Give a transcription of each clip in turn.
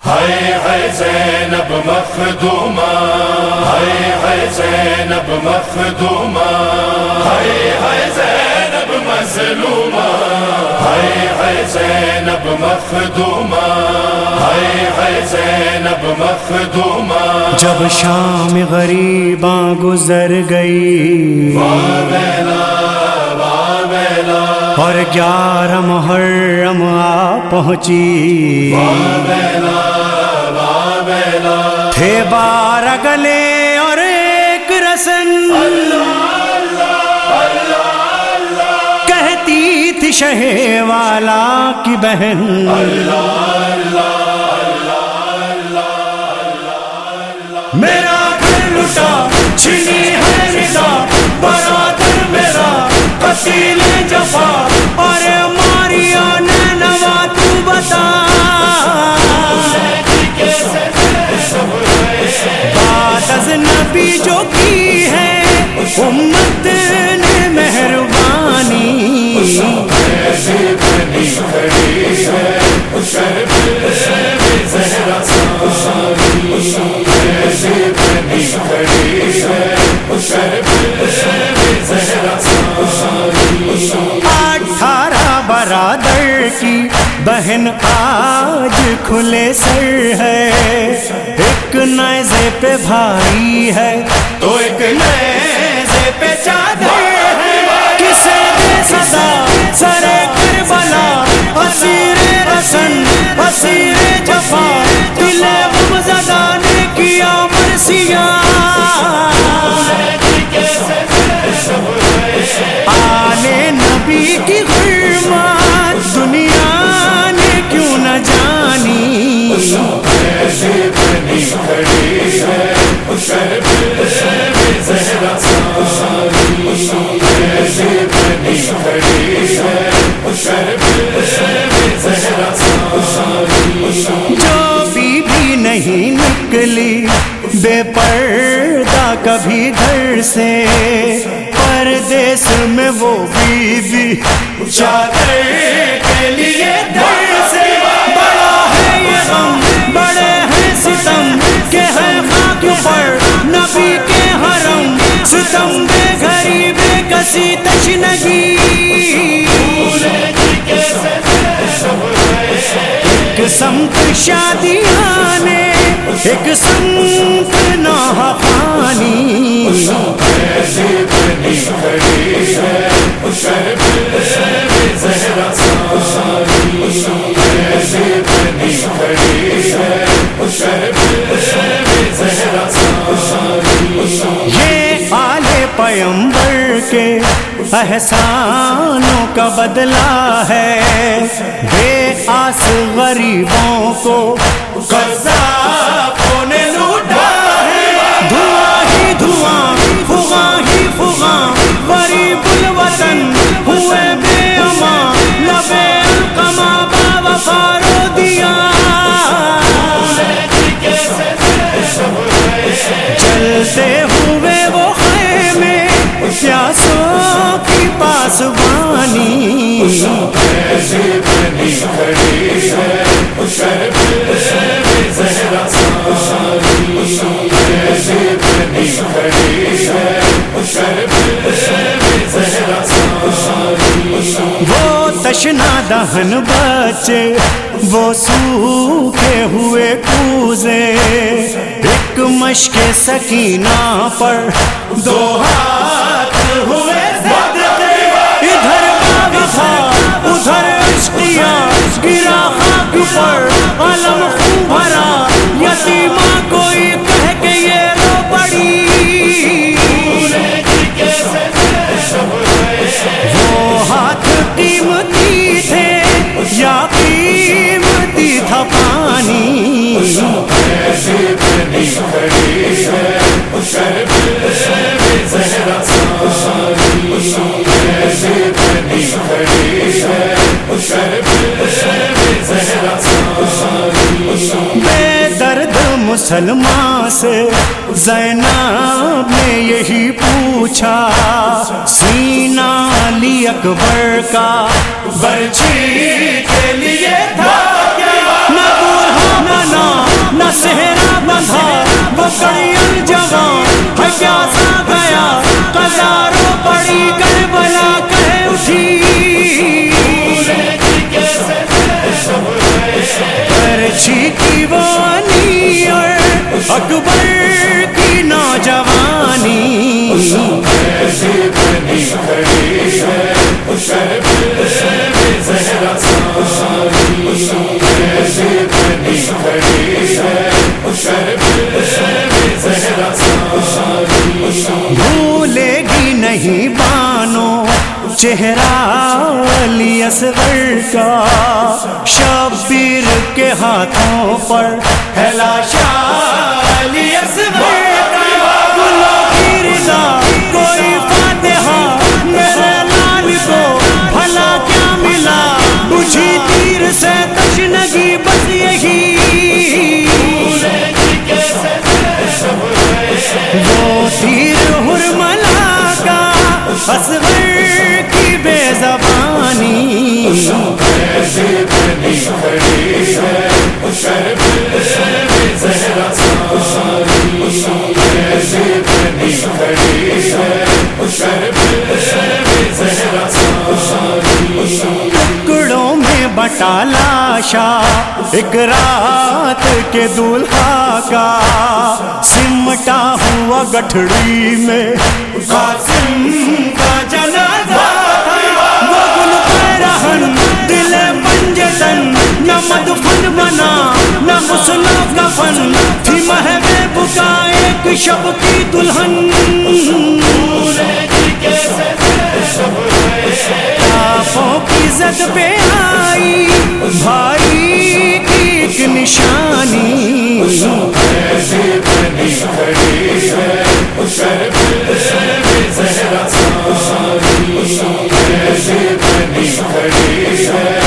ہے زینب مخدومہ، ہے زینب مخدومہ، ہے زینب مظلومہ، ہے زینب مخدومہ، ہے زینب مخدومہ۔ جب شام غریباں گزر گئی اور 11 محرم آ پہنچی، تھے 12 گلے اور ایک رسن، کہتی تھی شہ والا کی بہن، میرا گھر لٹا چھنی ہے ندا، برادر میرا قتیل جفا، اور ماریا نینوا تو بتا، بات از نبی جو کی ہے امت نے مہربانی، برادر کی بہن آج کھلے سر ہے، ایک نیزے پہ بھائی ہے تو ایک نیزے پہ چادر ہے، کسے دے سزا سر کربلا، اسیر رسن اسیر جفا، دل غمزدہ نے کیا مرثیہ، آل نبی کی غربت دنیا نے کیوں نہ جانی، جو بی بی نہیں نکلی بے پردہ کبھی گھر سے، پردیس میں وہ بی بی چادر کے لیے در سے، بڑا ہے یہ غم بڑے ہیں ستم کہ ہے خاک پر نبی کے حرم، ستم بے گھری بے کسی تشنگی، ایک سمت شادیانے ایک سمت نوحہ خوانی، یہ آل پیمبر کے احسانوں کا بدلہ ہے، بے آس غریبوں کو قذافوں نے لوٹا ہے، دھواں ہی دھواں فغاں ہی فغاں، غریب الوطن ہوئے بے امان، لبے القمہ با وفا رو دیا، جلتے ہوئے وہ خیمے پیاسوں کی پاسبانی، وہ تشنا دہن بچے وہ سوکھے ہوئے کوزے، ایک مشق سکینہ پر 2 ہاتھ ہوئے صدقے، ادھر وفا ادھر عشقیہ، گرا خاک پر علم خون بھرا، یتیمہ کوئی کہہ کے یہ رو پڑی، وہ ہاتھ قیمتی تھے یا قیمتی تھا پانی، بے درد مسلمان سے زینب نے یہی پوچھا، سینہ علی اکبر کا برچھی کے لیے تھا، نہ بوڑھا نہ کڑیل جوان ہے پیاسا گیا ہزاروں پڑی کربلا کہہ اٹھی برچھی کی وہ انی اور اکبر کی نوجوانی بنی کھڑی ہے زہرا ساری بنی کھڑی ہے زہرا ساری بھولے گی نہیں بانو چہرہ علی اصغر کا شبیر کے ہاتھوں پر ہے لاشا علی اصغر کا گلوں کی رضا کوئی فاتحہ میرے لال کو بھلا کیا ملا بجھی تیر سے تشنگی بس یہی وہ تیر حرملا کا اصغر کی بے زبانی بنی کھڑی ہے زہرا ساری بنی کھڑی ہے زہرا ساری ٹکڑوں میں بٹا لاشا ایک رات کے دولہا کا سمٹا ہوا گٹھڑی میں قاسم کا جنازہ وہ گل پیرہن دل پنجتن نہ مدفن بنا نہ غسل و کفن تھی محو بکا ایک شب کی دلہن کافوں کی زد پہ آئی بھائی کی ایک نشانی بنی کھڑی ہے زہرا ساری بنی کھڑی ہے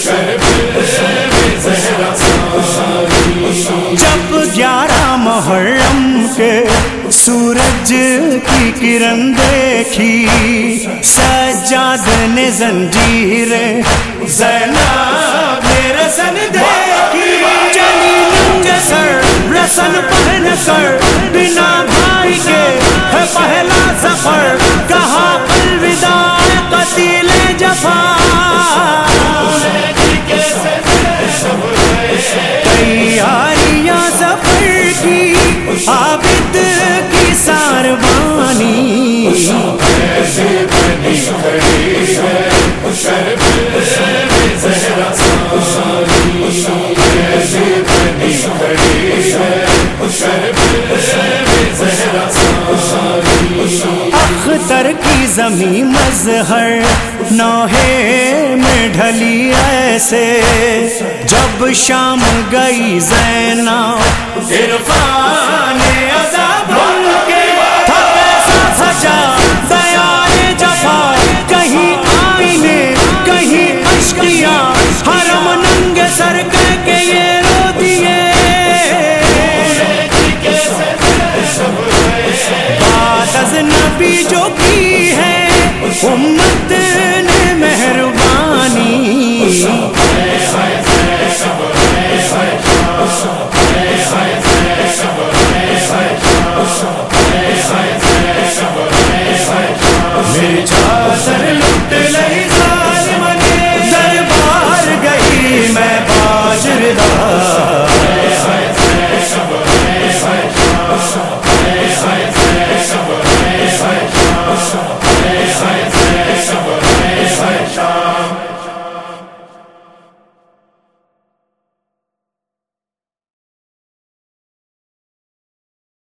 زہرا ساری جب 11 محرم کے سورج کی کرن دیکھی سجاد نے زنجیریں زینب نے رسن دیکھی چلی ننگ سر رسن پہن کر بنا بھائی کے ہے پہلا سفر کہا الوداع قتیل جفا تیاریاں سفر کی عابد کی ساروانی بنی کھڑی ہے زہرا ساری بنی کھڑی ہے زہرا ساری اختر کی زمین مظہر نوحے میں ڈھلی ایسے جب شام گئی زینب عرفان عذاب بن کے تھا کیسا سجا دیار جفا کہیں آئینے کہیں اشقیاں حرم ننگ سر کہہ کے یہ رو دیے بات از نبی جو